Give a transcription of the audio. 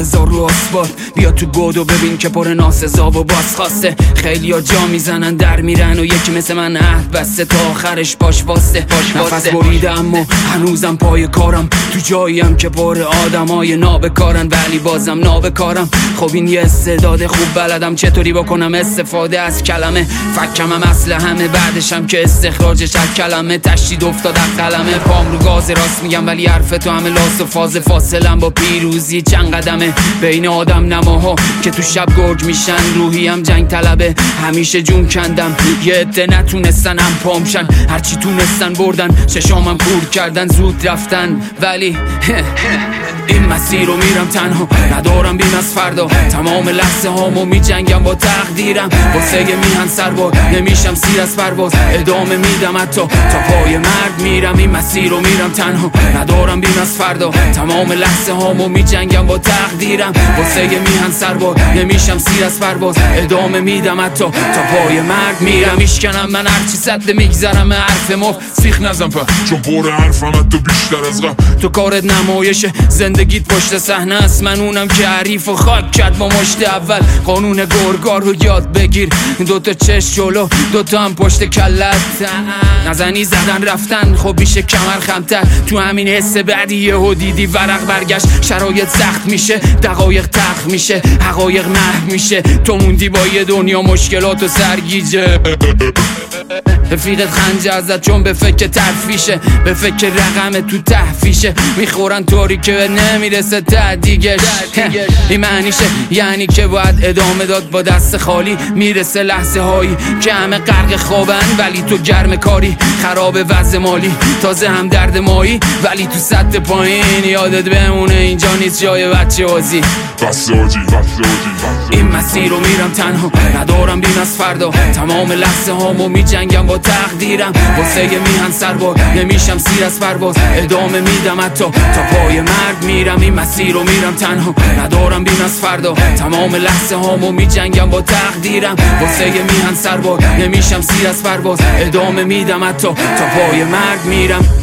بذار رو آسفالت، بیا تو گودو ببین که پر ناسزا و بازخواسته. خیلیا جا میزنن در میرن و یکی مثل من عهد بسته تا آخرش باش واسه. نفس بریدم و هنوزم پای کارم، تو جاییم که پر آدمای نابکارن ولی بازم نابکارم. خب این یه استعداد خوب بلدم چطوری بکنم استفاده از کلمه. فکم هم اصل همه، بعدشم که استخراجش از کلمه. تشدید افتاد از قلمه، پام رو گاز راست میگم ولی حرف تو همه لاس و فاز. فاصلم با پیروزی چند قدمه بین آدم نماها که تو شب گرگ میشن. روحیم جنگ طلبه، همیشه جون کندم. یه عده نتونستن هم پامشن، هرچی تونستن بردن، چشامم کور کردن زود رفتن. ولی این مسیر رو میرم تنها، ندارم بیم از فردا. تمام لحظه هامو میجنگم با تقدیرم، واسه میهن سرباز نمیشم سیر از پرواز. ادامه میدم حتی تا پای مرگ میرم. این مسیر رو میرم تنها، ندارم بیم از فردا. تمام لحظه هامو میجنگم با تقدیرم، واسه میهن سرباز نمیشم سیر از پرواز. ادامه میدم حتی تا پای مرگ میرم. میشکنم من هرچی صد میگذرم حرف مفت. سیخ نزن چون بور حرفم حتی بیشتر از غم. تو کارت نمایشه، زندگیت پشت صحنه است. من اونم که حریف و خاک کرد با مشت اول. قانون گرگا رو یاد بگیر، دوتا چشم جلو دوتا هم پشت کلت. نزنی زدن رفتن خب میشه کمر خمتر. تو همین حس بعدی یهو دیدی ورق برگشت. شرایط سخت میشه، دقایق تخت میشه، حقایق محو میشه. تو موندی با یه دنیا مشکلات و سرگیجه. رفیقت خنجر زد چون به فکر ترفیشه، به فکر رقم تو تحفیشه. میخورن طوری که نمیرسه ته دیگش. این معنیشه یعنی که باید ادامه داد با دست خالی. میرسه لحظه هایی که همه غرق خوابن ولی تو گرم کاری. خراب وضع مالی، تازه هم درد مایی ولی تو سطح پایین. یادت بمونه اینجا نیست جای بچه بازی. این مسیر رو میرم تنها، ندارم بیم از فردا. تمام لحظه هامو میجنگم با تقدیرم، واسه میهن سرباز نمیشم سیر از پرواز. ادامه میدم حتی تا پای مرگ میرم. این مسیر رو میرم تنها، ندارم بیم از فردا. تمام لحظه هامو میجنگم با تقدیرم، واسه میهن سرباز نمیشم سیر از پرواز. ادامه میدم حتی تا پای مرگ میرم.